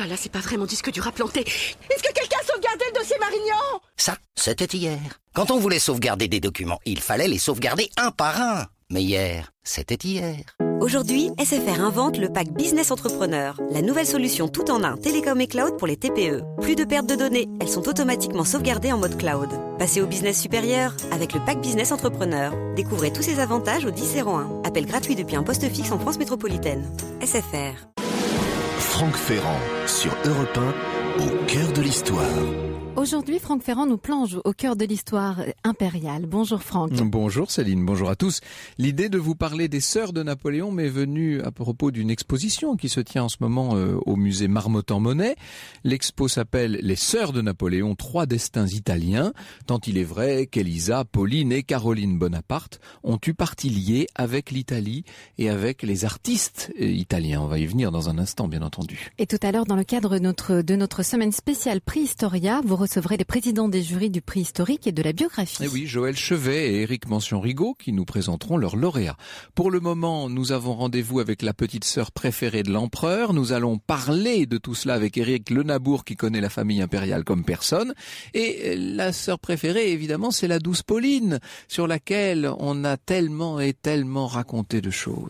là là, c'est pas vrai, mon disque dur a planté. Est-ce que quelqu'un a sauvegardé le dossier Marignan? Ça, c'était hier. Quand on voulait sauvegarder des documents, il fallait les sauvegarder un par un. Mais hier, c'était hier. Aujourd'hui, SFR invente le pack Business Entrepreneur, la nouvelle solution tout en un télécom et cloud pour les TPE. Plus de perte de données, elles sont automatiquement sauvegardées en mode cloud. Passez au business supérieur avec le pack Business Entrepreneur. Découvrez tous ses avantages au 1001. Appel gratuit depuis un poste fixe en France métropolitaine. SFR. Franck Ferrand sur Europe 1, au cœur de l'histoire. Aujourd'hui, Franck Ferrand nous plonge au cœur de l'histoire impériale. Bonjour Franck. Bonjour Céline, bonjour à tous. L'idée de vous parler des sœurs de Napoléon m'est venue à propos d'une exposition qui se tient en ce moment au musée Marmottan-Monet. L'expo s'appelle « Les sœurs de Napoléon, trois destins italiens », tant il est vrai qu'Elisa, Pauline et Caroline Bonaparte ont eu partie liée avec l'Italie et avec les artistes italiens. On va y venir dans un instant, bien entendu. Et tout à l'heure, dans le cadre de notre semaine spéciale Prix Historia, vous recevrez les présidents des jurys du prix historique et de la biographie. Et oui, Joël Chevet et Éric Mention-Rigaud qui nous présenteront leurs lauréats. Pour le moment, nous avons rendez-vous avec la petite sœur préférée de l'empereur. Nous allons parler de tout cela avec Éric Lenabour qui connaît la famille impériale comme personne. Et la sœur préférée, évidemment, c'est la douce Pauline, sur laquelle on a tellement et tellement raconté de choses.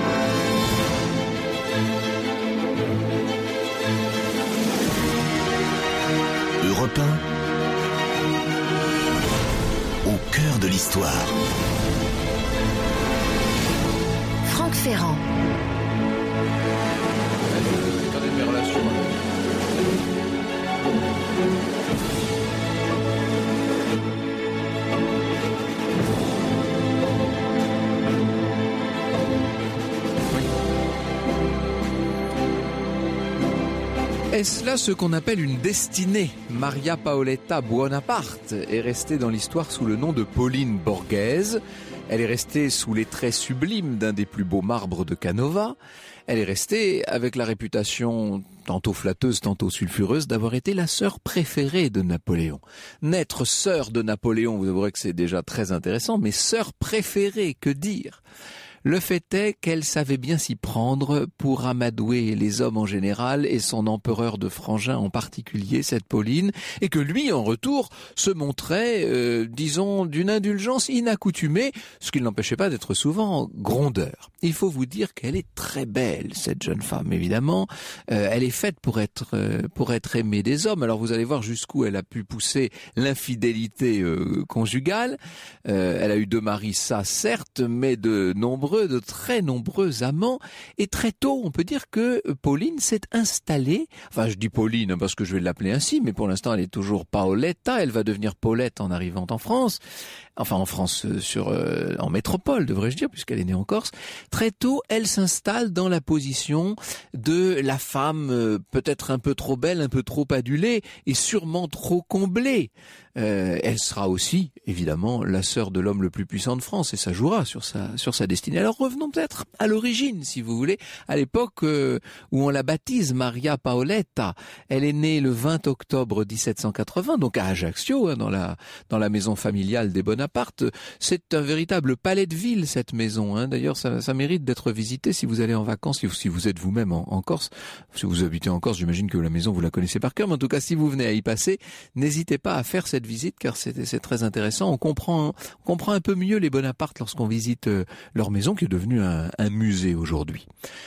Europe 1, au cœur de l'histoire. Franck Ferrand. Est-ce là ce qu'on appelle une destinée? Maria Paoletta Buonaparte est restée dans l'histoire sous le nom de Pauline Borghese. Elle est restée sous les traits sublimes d'un des plus beaux marbres de Canova. Elle est restée avec la réputation tantôt flatteuse, tantôt sulfureuse, d'avoir été la sœur préférée de Napoléon. N'être sœur de Napoléon, vous avouerez que c'est déjà très intéressant, mais sœur préférée, que dire ? Le fait est qu'elle savait bien s'y prendre pour amadouer les hommes en général et son empereur de frangin en particulier, cette Pauline, et que lui, en retour, se montrait, disons, d'une indulgence inaccoutumée, ce qui ne l'empêchait pas d'être souvent grondeur. Il faut vous dire qu'elle est très belle, cette jeune femme, évidemment. Elle est faite pour être aimée des hommes. Alors vous allez voir jusqu'où elle a pu pousser l'infidélité conjugale. Elle a eu 2 maris, ça certes, mais de très nombreux amants, et très tôt on peut dire que Pauline s'est installée, enfin je dis Pauline parce que je vais l'appeler ainsi, mais pour l'instant elle est toujours Paoletta, elle va devenir Paulette en arrivant en France, enfin en France en métropole devrais-je dire, puisqu'elle est née en Corse. Très tôt elle s'installe dans la position de la femme peut-être un peu trop belle, un peu trop adulée et sûrement trop comblée. Elle sera aussi évidemment la sœur de l'homme le plus puissant de France et ça jouera sur sa destinée. Alors revenons peut-être à l'origine, si vous voulez, à l'époque où on la baptise Maria Paoletta. Elle est née le 20 octobre 1780, donc à Ajaccio, dans la maison familiale des Bonaparte. C'est un véritable palais de ville, cette maison. D'ailleurs, ça mérite d'être visité si vous allez en vacances, si vous êtes vous-même en Corse. Si vous habitez en Corse, j'imagine que la maison, vous la connaissez par cœur, mais en tout cas, si vous venez à y passer, n'hésitez pas à faire cette visite, car c'est très intéressant. On comprend un peu mieux les Bonaparte lorsqu'on visite leur maison, qui est devenue un musée aujourd'hui.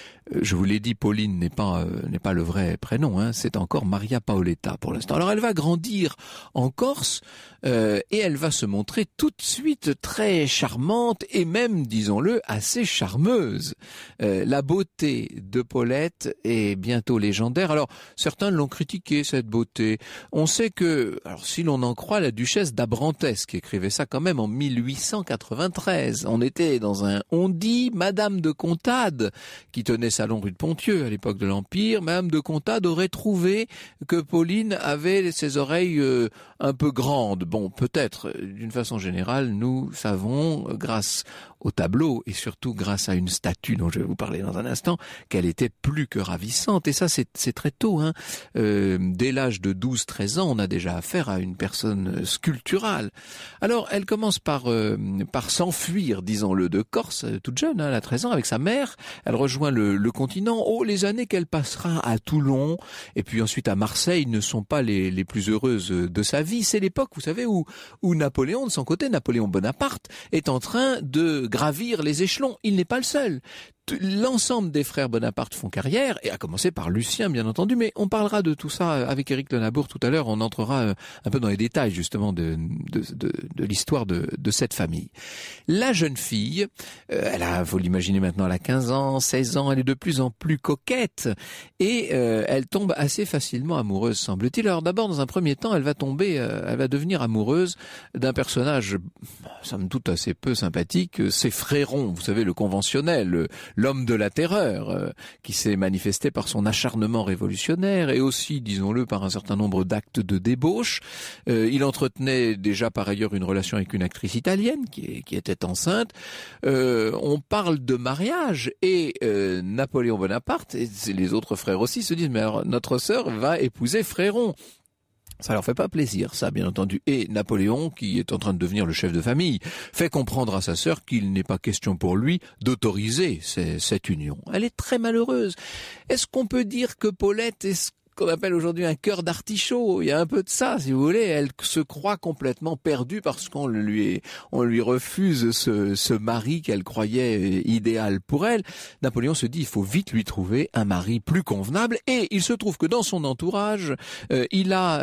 Je vous l'ai dit, Pauline n'est pas le vrai prénom, c'est encore Maria Paoletta pour l'instant. Alors elle va grandir en Corse et elle va se montrer tout de suite très charmante et même, disons-le, assez charmeuse. La beauté de Paulette est bientôt légendaire. Alors certains l'ont critiqué, cette beauté. On sait que, alors si l'on en croit la duchesse d'Abrantès, qui écrivait ça quand même en 1893, on était dans un on-dit Madame de Contade qui tenait salon rue de Ponthieu à l'époque de l'Empire. Madame de Contade aurait trouvé que Pauline avait ses oreilles un peu grandes. Bon, peut-être, d'une façon générale, nous savons, grâce au tableau et surtout grâce à une statue dont je vais vous parler dans un instant, qu'elle était plus que ravissante. Et ça, c'est très tôt. Dès l'âge de 12-13 ans, on a déjà affaire à une personne sculpturale. Alors, elle commence par s'enfuir, disons-le, de Corse, toute jeune, elle a 13 ans, avec sa mère. Elle rejoint le le continent. Oh, les années qu'elle passera à Toulon et puis ensuite à Marseille ne sont pas les plus heureuses de sa vie. C'est l'époque, vous savez, où Napoléon, de son côté, Napoléon Bonaparte, est en train de gravir les échelons. Il n'est pas le seul. L'ensemble des frères Bonaparte font carrière, et à commencer par Lucien, bien entendu, mais on parlera de tout ça avec Éric Lenabour tout à l'heure. On entrera un peu dans les détails, justement, de l'histoire de cette famille. La jeune fille, elle a, faut l'imaginer maintenant, elle a 15 ans, 16 ans, elle est de plus en plus coquette, et elle tombe assez facilement amoureuse, semble-t-il. Alors d'abord, dans un premier temps, elle va devenir amoureuse d'un personnage, somme toute assez peu sympathique, c'est Fréron, vous savez, le conventionnel, l'homme de la terreur, qui s'est manifesté par son acharnement révolutionnaire et aussi, disons-le, par un certain nombre d'actes de débauche. Il entretenait déjà par ailleurs une relation avec une actrice italienne qui était enceinte. On parle de mariage et Napoléon Bonaparte et les autres frères aussi se disent mais alors notre sœur va épouser Fréron. Ça leur fait pas plaisir, ça, bien entendu. Et Napoléon, qui est en train de devenir le chef de famille, fait comprendre à sa sœur qu'il n'est pas question pour lui d'autoriser cette union. Elle est très malheureuse. Est-ce qu'on peut dire que Paulette est ce qu'on appelle aujourd'hui un cœur d'artichaut? Il y a un peu de ça, si vous voulez. Elle se croit complètement perdue parce qu'on lui refuse ce mari qu'elle croyait idéal pour elle. Napoléon se dit, il faut vite lui trouver un mari plus convenable. Et il se trouve que dans son entourage, il a,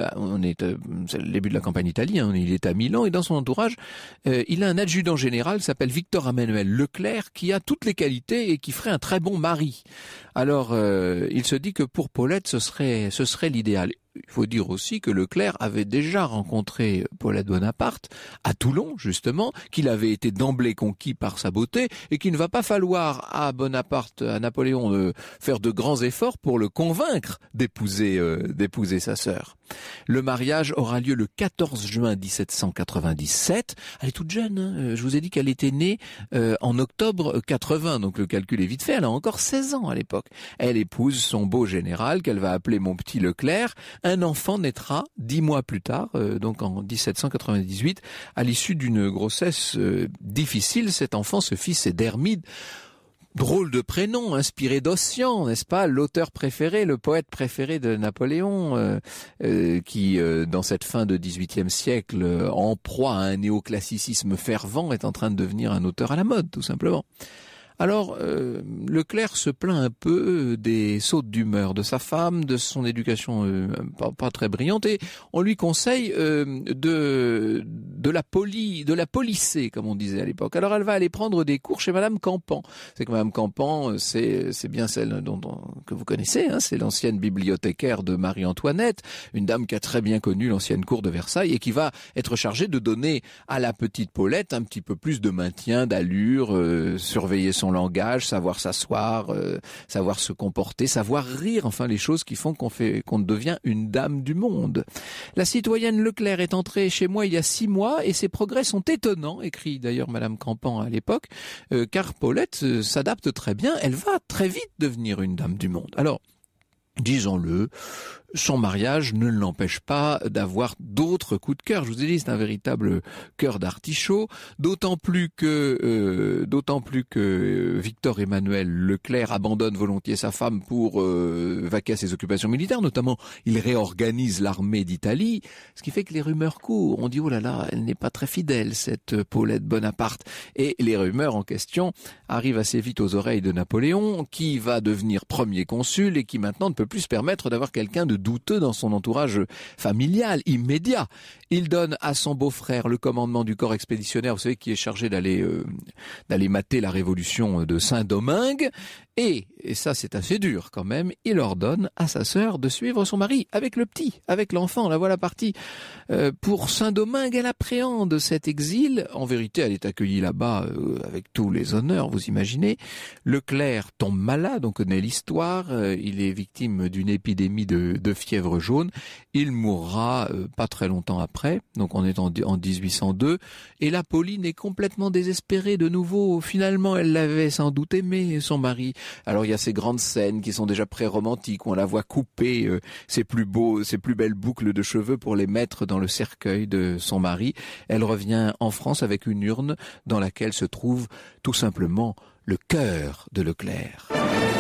c'est le début de la campagne italienne, il est à Milan, et dans son entourage, il a un adjudant général qui s'appelle Victor Emmanuel Leclerc, qui a toutes les qualités et qui ferait un très bon mari. Alors, il se dit que pour Paulette, ce serait l'idéal. Il faut dire aussi que Leclerc avait déjà rencontré Paulette Bonaparte à Toulon, justement, qu'il avait été d'emblée conquis par sa beauté et qu'il ne va pas falloir à Napoléon de faire de grands efforts pour le convaincre d'épouser sa sœur. Le mariage aura lieu le 14 juin 1797. Elle est toute jeune, hein. Je vous ai dit qu'elle était née en octobre 80, donc le calcul est vite fait. Elle a encore 16 ans à l'époque. Elle épouse son beau général qu'elle va appeler mon petit Leclerc. Un enfant naîtra 10 mois plus tard, donc en 1798, à l'issue d'une grossesse difficile. Cet enfant, ce fils, c'est Dermide. Drôle de prénom, inspiré d'Ossian, n'est-ce pas, l'auteur préféré, le poète préféré de Napoléon, qui, dans cette fin de XVIIIe siècle, en proie à un néoclassicisme fervent, est en train de devenir un auteur à la mode, tout simplement. Alors, Leclerc se plaint un peu des sautes d'humeur de sa femme, de son éducation pas très brillante, et on lui conseille de la polisser, comme on disait à l'époque. Alors, elle va aller prendre des cours chez Madame Campan. C'est que Madame Campan, c'est bien celle que vous connaissez, hein, c'est l'ancienne bibliothécaire de Marie-Antoinette, une dame qui a très bien connu l'ancienne cour de Versailles et qui va être chargée de donner à la petite Paulette un petit peu plus de maintien, d'allure, surveiller son langage, savoir s'asseoir, savoir se comporter, savoir rire, enfin les choses qui font qu'on devient une dame du monde. La citoyenne Leclerc est entrée chez moi il y a 6 mois et ses progrès sont étonnants, écrit d'ailleurs Madame Campan à l'époque, car Paulette s'adapte très bien, elle va très vite devenir une dame du monde. Alors, disons-le, son mariage ne l'empêche pas d'avoir d'autres coups de cœur. Je vous ai dit, c'est un véritable cœur d'artichaut, d'autant plus que Victor Emmanuel Leclerc abandonne volontiers sa femme pour vaquer à ses occupations militaires, notamment il réorganise l'armée d'Italie, ce qui fait que les rumeurs courent. On dit, oh là là, elle n'est pas très fidèle, cette Paulette Bonaparte. Et les rumeurs en question arrivent assez vite aux oreilles de Napoléon, qui va devenir premier consul et qui maintenant ne peut plus se permettre d'avoir quelqu'un de douteux dans son entourage familial immédiat. Il donne à son beau-frère le commandement du corps expéditionnaire, vous savez, qui est chargé d'aller mater la révolution de Saint-Domingue. Et ça c'est assez dur quand même, il ordonne à sa sœur de suivre son mari avec le petit, avec l'enfant, la voilà partie. Pour Saint-Domingue, elle appréhende cet exil. En vérité, elle est accueillie là-bas avec tous les honneurs, vous imaginez. Leclerc tombe malade, on connaît l'histoire, il est victime d'une épidémie de fièvre jaune. Il mourra pas très longtemps après, donc on est en 1802. Et là, Pauline est complètement désespérée de nouveau. Finalement, elle l'avait sans doute aimé, son mari. Alors il y a ces grandes scènes qui sont déjà pré-romantiques où on la voit couper ses plus belles boucles de cheveux pour les mettre dans le cercueil de son mari. Elle revient en France avec une urne dans laquelle se trouve tout simplement le cœur de Leclerc.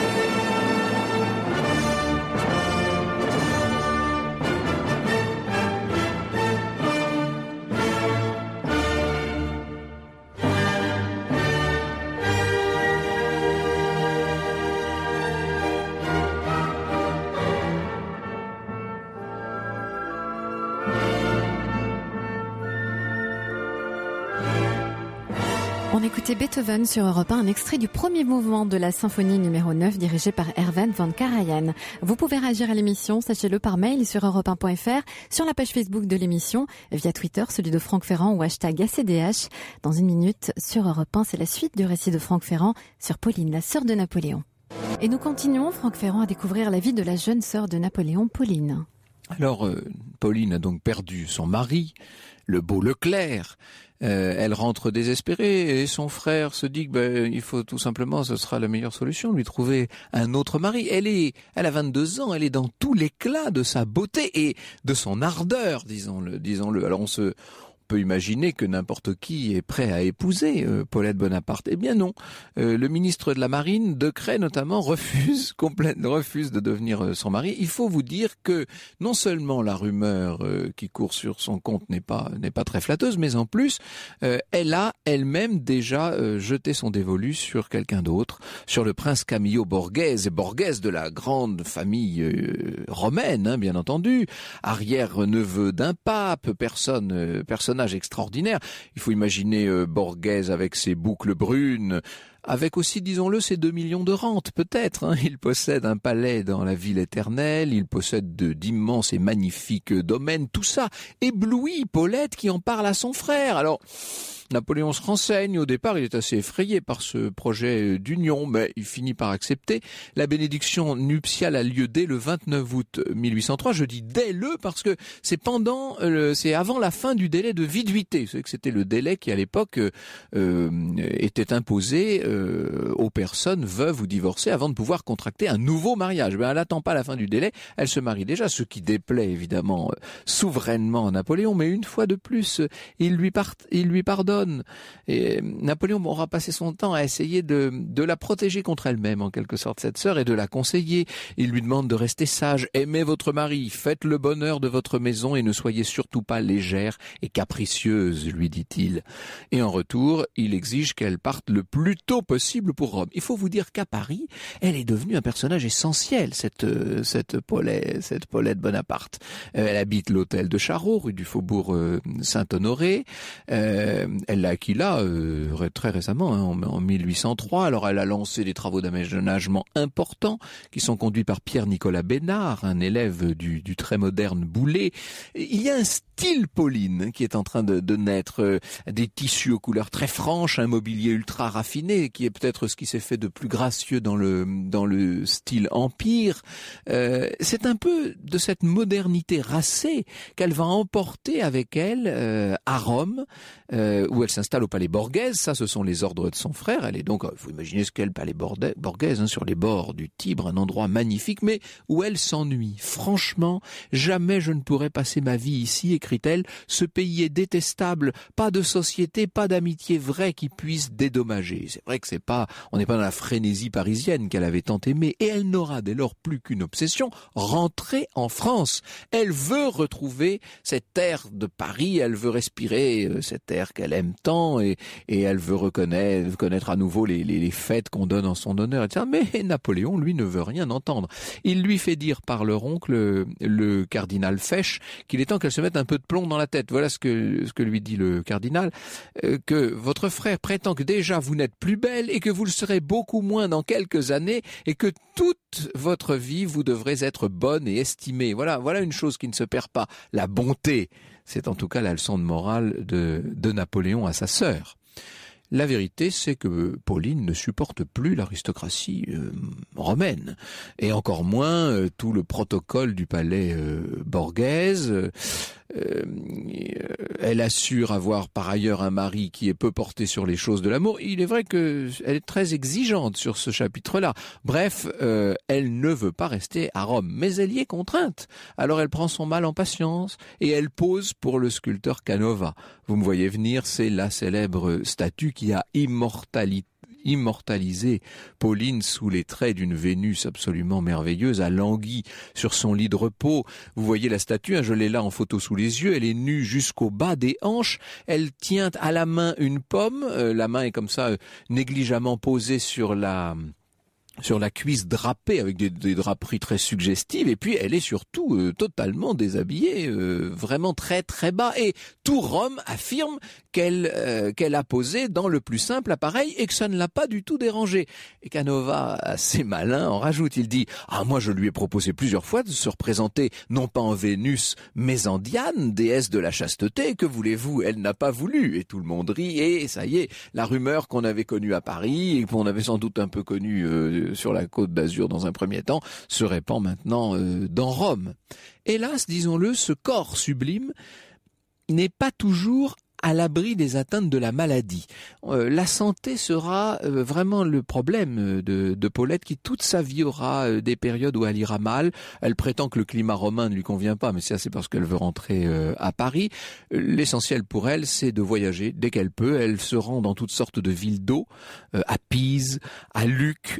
On écoutait Beethoven sur Europe 1, un extrait du premier mouvement de la symphonie numéro 9 dirigée par Erwin von Karajan. Vous pouvez réagir à l'émission, sachez-le par mail sur europe1.fr, sur la page Facebook de l'émission, via Twitter, celui de Franck Ferrand ou hashtag ACDH. Dans une minute, sur Europe 1, c'est la suite du récit de Franck Ferrand sur Pauline, la sœur de Napoléon. Et nous continuons, Franck Ferrand, à découvrir la vie de la jeune sœur de Napoléon, Pauline. Alors, Pauline a donc perdu son mari, le beau Leclerc. Elle rentre désespérée et son frère se dit que il faut tout simplement, ce sera la meilleure solution, lui trouver un autre mari. Elle a 22 ans, elle est dans tout l'éclat de sa beauté et de son ardeur, disons-le. Alors on peut imaginer que n'importe qui est prêt à épouser Paulette Bonaparte. Eh bien non, le ministre de la Marine, Decrès notamment, refuse de devenir son mari. Il faut vous dire que non seulement la rumeur qui court sur son compte n'est pas très flatteuse, mais en plus, elle a elle-même déjà jeté son dévolu sur quelqu'un d'autre, sur le prince Camillo Borghese de la grande famille romaine, bien entendu, arrière-neveu d'un pape, personnage extraordinaire. Il faut imaginer Borghese avec ses boucles brunes, avec aussi, disons-le, ses 2 millions de rentes, peut-être. Il possède un palais dans la ville éternelle, il possède d'immenses et magnifiques domaines. Tout ça éblouit Paulette qui en parle à son frère. Alors, Napoléon se renseigne. Au départ, il est assez effrayé par ce projet d'union, mais il finit par accepter. La bénédiction nuptiale a lieu dès le 29 août 1803. Je dis dès parce que c'est avant la fin du délai de viduité. Vous savez que c'était le délai qui, à l'époque, était imposé aux personnes veuves ou divorcées avant de pouvoir contracter un nouveau mariage. Elle n'attend pas la fin du délai, elle se marie déjà, ce qui déplaît évidemment souverainement à Napoléon, mais une fois de plus, il lui pardonne. Et Napoléon aura passé son temps à essayer de la protéger contre elle-même, en quelque sorte, cette sœur, et de la conseiller. Il lui demande de rester sage, aimez votre mari, faites le bonheur de votre maison et ne soyez surtout pas légère et capricieuse, lui dit-il. Et en retour, il exige qu'elle parte le plus tôt possible pour Rome. Il faut vous dire qu'à Paris, elle est devenue un personnage essentiel, cette Paulette Bonaparte. Elle habite l'hôtel de Charroux, rue du Faubourg Saint-Honoré. Elle l'a acquis là très récemment, en 1803. Alors elle a lancé des travaux d'aménagement importants qui sont conduits par Pierre-Nicolas Bénard, un élève du très moderne Boulay. Il y a un style, Pauline, qui est en train de naître, des tissus aux couleurs très franches, un mobilier ultra raffiné, qui est peut-être ce qui s'est fait de plus gracieux dans le style empire. C'est un peu de cette modernité racée qu'elle va emporter avec elle à Rome, où elle s'installe au palais Borghese. Ça, ce sont les ordres de son frère. Elle est donc, il faut imaginer ce qu'est le palais Borghese, sur les bords du Tibre, un endroit magnifique, mais où elle s'ennuie. Franchement, jamais je ne pourrais passer ma vie ici, écrit-elle. Ce pays est détestable. Pas de société, pas d'amitié vraie qui puisse dédommager. C'est vrai que on n'est pas dans la frénésie parisienne qu'elle avait tant aimée. Et elle n'aura dès lors plus qu'une obsession, rentrer en France. Elle veut retrouver cet air de Paris, elle veut respirer cet air qu'elle aime tant, et elle veut connaître à nouveau les fêtes qu'on donne en son honneur, etc. Mais Napoléon, lui, ne veut rien entendre. Il lui fait dire par leur oncle, le cardinal Fesch, qu'il est temps qu'elle se mette un peu de plomb dans la tête. Voilà ce que lui dit le cardinal, que votre frère prétend que déjà vous n'êtes plus belle et que vous le serez beaucoup moins dans quelques années et que toute votre vie vous devrez être bonne et estimée. Voilà une chose qui ne se perd pas. La bonté, c'est en tout cas la leçon de morale de Napoléon à sa sœur. La vérité, c'est que Pauline ne supporte plus l'aristocratie romaine, et encore moins tout le protocole du palais Borghese. Elle assure avoir par ailleurs un mari qui est peu porté sur les choses de l'amour. Il est vrai qu'elle est très exigeante sur ce chapitre-là. Bref, elle ne veut pas rester à Rome, mais elle y est contrainte. Alors elle prend son mal en patience et elle pose pour le sculpteur Canova. Vous me voyez venir, c'est la célèbre statue qui a immortalisé Pauline sous les traits d'une Vénus absolument merveilleuse, alanguie sur son lit de repos. Vous voyez la statue, je l'ai là en photo sous les yeux, elle est nue jusqu'au bas des hanches, elle tient à la main une pomme, la main est comme ça négligemment posée sur la cuisse drapée avec des draperies très suggestives, et puis elle est surtout totalement déshabillée, vraiment très très bas, et tout Rome affirme qu'elle a posé dans le plus simple appareil et que ça ne l'a pas du tout dérangé. Et Canova, assez malin, en rajoute, il dit « Ah, moi je lui ai proposé plusieurs fois de se représenter non pas en Vénus, mais en Diane, déesse de la chasteté, que voulez-vous, elle n'a pas voulu. » Et tout le monde rit, et ça y est, la rumeur qu'on avait connue à Paris, et qu'on avait sans doute un peu connue sur la Côte d'Azur dans un premier temps, se répand maintenant dans Rome. Hélas, disons-le, ce corps sublime n'est pas toujours à l'abri des atteintes de la maladie. La santé sera vraiment le problème de Paulette, qui toute sa vie aura des périodes où elle ira mal. Elle prétend que le climat romain ne lui convient pas, mais ça c'est parce qu'elle veut rentrer à Paris. L'essentiel pour elle, c'est de voyager dès qu'elle peut. Elle se rend dans toutes sortes de villes d'eau, à Pise, à Lucques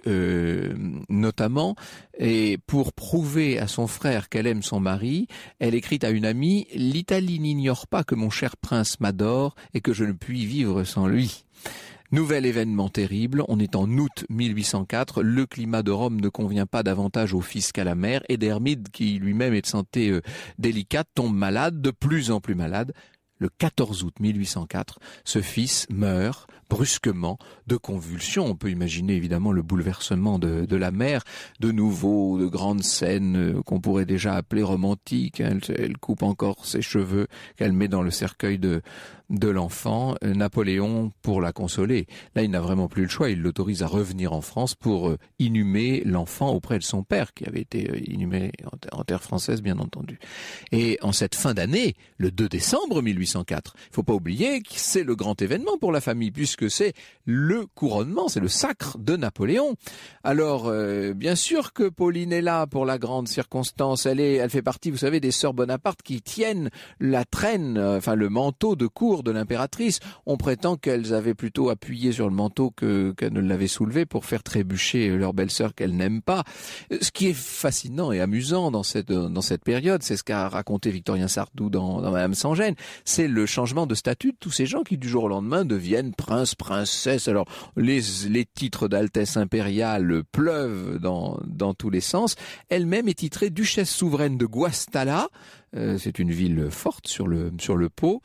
notamment, et pour prouver à son frère qu'elle aime son mari, elle écrit à une amie « L'Italie n'ignore pas que mon cher prince m'adore et que je ne puis vivre sans lui ». Nouvel événement terrible, on est en août 1804, le climat de Rome ne convient pas davantage au fils qu'à la mère, et Dermide, qui lui-même est de santé délicate, tombe malade, de plus en plus malade. Le 14 août 1804, ce fils meurt brusquement de convulsions. On peut imaginer évidemment le bouleversement de la mère. De nouveau, de grandes scènes qu'on pourrait déjà appeler romantiques. Elle coupe encore ses cheveux qu'elle met dans le cercueil de l'enfant. Napoléon, pour la consoler, là il n'a vraiment plus le choix, il l'autorise à revenir en France pour inhumer l'enfant auprès de son père, qui avait été inhumé en terre française bien entendu. Et en cette fin d'année, le 2 décembre 1804, il ne faut pas oublier que c'est le grand événement pour la famille, puisque c'est le couronnement, c'est le sacre de Napoléon. Alors bien sûr que Pauline est là pour la grande circonstance, elle fait partie, vous savez, des sœurs Bonaparte qui tiennent la traîne, le manteau de cour de l'impératrice. On prétend qu'elles avaient plutôt appuyé sur le manteau qu'elles ne l'avaient soulevé pour faire trébucher leur belle-sœur qu'elles n'aiment pas. Ce qui est fascinant et amusant dans cette période, c'est ce qu'a raconté Victorien Sardou dans Madame sans gêne, c'est le changement de statut de tous ces gens qui du jour au lendemain deviennent princes, princesses. Alors les titres d'altesse impériale pleuvent dans tous les sens. Elle-même est titrée duchesse souveraine de Guastalla. C'est une ville forte sur le Pô,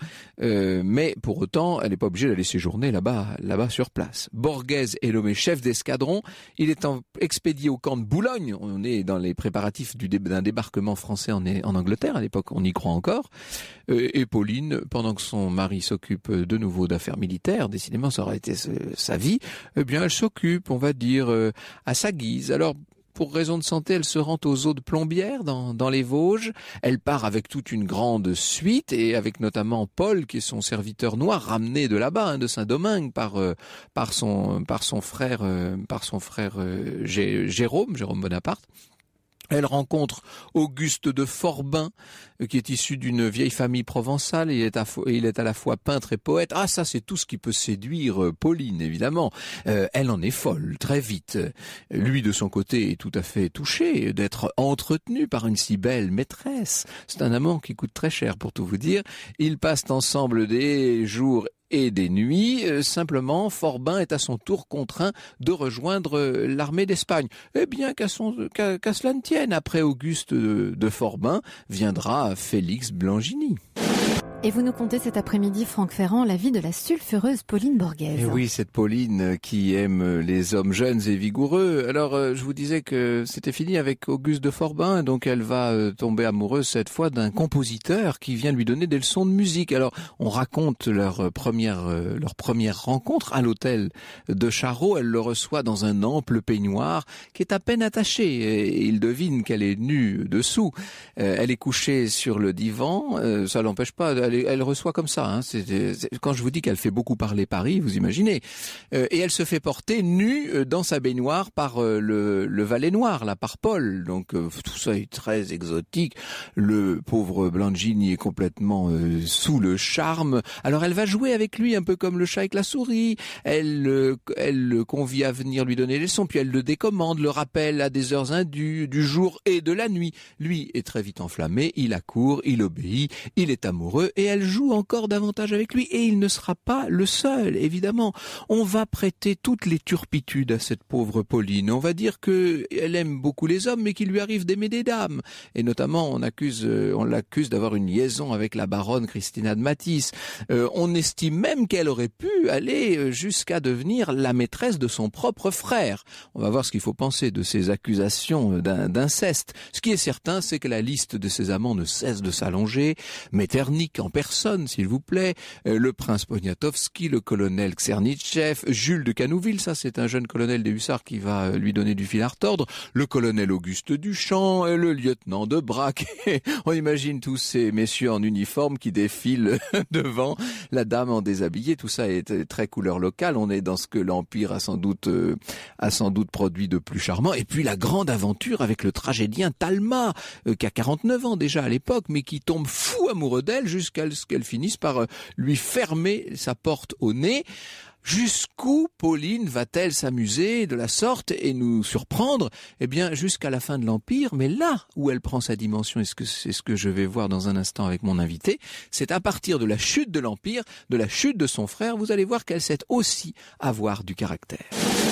mais pour autant, elle n'est pas obligée d'aller séjourner là-bas sur place. Borghese est nommé chef d'escadron. Il est expédié au camp de Boulogne. On est dans les préparatifs d'un débarquement français en Angleterre. À l'époque, on y croit encore. Et Pauline, pendant que son mari s'occupe de nouveau d'affaires militaires, décidément, ça aurait été sa vie, eh bien, elle s'occupe, on va dire, à sa guise. Alors, pour raison de santé, elle se rend aux eaux de Plombières, dans les Vosges. Elle part avec toute une grande suite, et avec notamment Paul, qui est son serviteur noir, ramené de là-bas, de Saint-Domingue, par son frère Jérôme Bonaparte. Elle rencontre Auguste de Forbin, qui est issu d'une vieille famille provençale. Il est à la fois peintre et poète. Ah, ça, c'est tout ce qui peut séduire Pauline, évidemment. Elle en est folle, très vite. Lui, de son côté, est tout à fait touché d'être entretenu par une si belle maîtresse. C'est un amant qui coûte très cher, pour tout vous dire. Ils passent ensemble des jours et des nuits. Simplement, Forbin est à son tour contraint de rejoindre l'armée d'Espagne. Eh bien, qu'à cela ne tienne, après Auguste de Forbin viendra Félix Blangini. Et vous nous contez cet après-midi, Franck Ferrand, la vie de la sulfureuse Pauline Borghese. Et oui, cette Pauline qui aime les hommes jeunes et vigoureux. Alors, je vous disais que c'était fini avec Auguste de Forbin, donc elle va tomber amoureuse cette fois d'un compositeur qui vient lui donner des leçons de musique. Alors, on raconte leur première rencontre à l'hôtel de Charroux. Elle le reçoit dans un ample peignoir qui est à peine attaché, et il devine qu'elle est nue dessous. Elle est couchée sur le divan, ça l'empêche pas. Elle reçoit comme ça. Hein. Quand je vous dis qu'elle fait beaucoup parler Paris, vous imaginez. Et elle se fait porter nue dans sa baignoire par le valet noir, là, par Paul. Donc tout ça est très exotique. Le pauvre Blangini est complètement sous le charme. Alors elle va jouer avec lui un peu comme le chat avec la souris. Elle le convie à venir lui donner les leçons, puis elle le décommande, le rappelle à des heures indues du jour et de la nuit. Lui est très vite enflammé, il accourt, il obéit, il est amoureux et elle joue encore davantage avec lui et il ne sera pas le seul, évidemment. On va prêter toutes les turpitudes à cette pauvre Pauline. On va dire qu'elle aime beaucoup les hommes mais qu'il lui arrive d'aimer des dames. Et notamment, on l'accuse d'avoir une liaison avec la baronne Christina de Matisse. On estime même qu'elle aurait pu aller jusqu'à devenir la maîtresse de son propre frère. On va voir ce qu'il faut penser de ces accusations d'inceste. Ce qui est certain, c'est que la liste de ses amants ne cesse de s'allonger. Metternich en personne, s'il vous plaît, le prince Poniatowski, le colonel Czernitchev, Jules de Canouville, ça c'est un jeune colonel des hussards qui va lui donner du fil à retordre, le colonel Auguste Duchamp, le lieutenant de Braque. On imagine tous ces messieurs en uniforme qui défilent devant la dame en déshabillé. Tout ça est très couleur locale. On est dans ce que l'Empire a sans doute produit de plus charmant. Et puis la grande aventure avec le tragédien Talma, qui a 49 ans déjà à l'époque, mais qui tombe fou amoureux d'elle jusqu'à ce qu'elle finisse par lui fermer sa porte au nez. Jusqu'où Pauline va-t-elle s'amuser de la sorte et nous surprendre? Eh bien, jusqu'à la fin de l'Empire, mais là où elle prend sa dimension, et c'est ce que je vais voir dans un instant avec mon invité, c'est à partir de la chute de l'Empire, de la chute de son frère, vous allez voir qu'elle sait aussi avoir du caractère.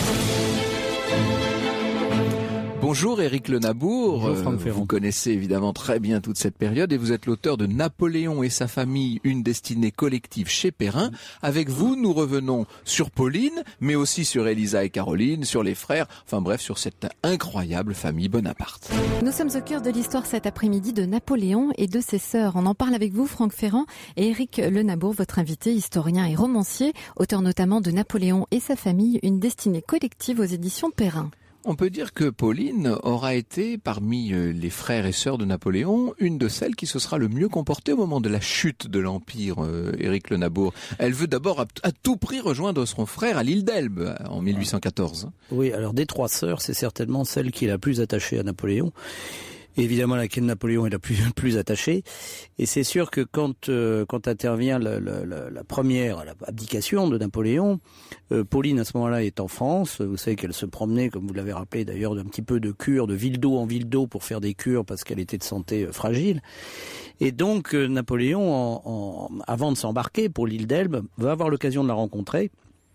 Bonjour Éric Le Nabour. Bonjour Franck Ferrand. Vous connaissez évidemment très bien toute cette période et vous êtes l'auteur de Napoléon et sa famille, une destinée collective chez Perrin. Avec vous, nous revenons sur Pauline, mais aussi sur Elisa et Caroline, sur les frères, enfin bref, sur cette incroyable famille Bonaparte. Nous sommes au cœur de l'histoire cet après-midi de Napoléon et de ses sœurs. On en parle avec vous, Franck Ferrand, et Éric Le Nabour, votre invité, historien et romancier, auteur notamment de Napoléon et sa famille, une destinée collective aux éditions Perrin. On peut dire que Pauline aura été, parmi les frères et sœurs de Napoléon, une de celles qui se sera le mieux comportée au moment de la chute de l'Empire, Éric Le Nabour. Elle veut d'abord à tout prix rejoindre son frère à l'île d'Elbe en 1814. Oui, alors des trois sœurs, c'est certainement celle qui est la plus attachée à Napoléon. Évidemment, laquelle Napoléon est la plus attachée. Et c'est sûr que quand intervient la première abdication de Napoléon, Pauline à ce moment-là est en France. Vous savez qu'elle se promenait, comme vous l'avez rappelé d'ailleurs, d'un petit peu de cure, de ville d'eau en ville d'eau pour faire des cures parce qu'elle était de santé fragile. Et donc Napoléon, avant de s'embarquer pour l'île d'Elbe, va avoir l'occasion de la rencontrer.